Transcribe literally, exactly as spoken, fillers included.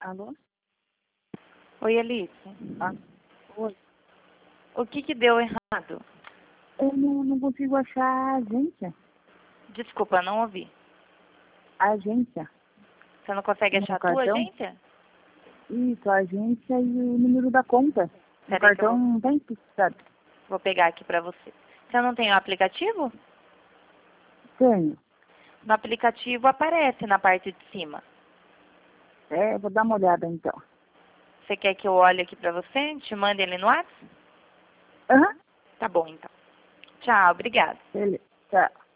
Alô? Oi, Alice. Ah, oi. O que que deu errado? Eu não, não consigo achar a agência. Desculpa, não ouvi. A agência. Você não consegue No achar a tua cartão? agência? Isso, a agência e o número da conta. O Peraí que eu cartão vou, não tem especificado. vou pegar aqui pra você. Você não tem o aplicativo? Tenho. No aplicativo aparece na parte de cima. É, eu vou dar uma olhada então. Você quer que eu olhe aqui pra você? Te mande ele no WhatsApp? Aham. Tá bom, então. Tchau, obrigada. Beleza. Tá.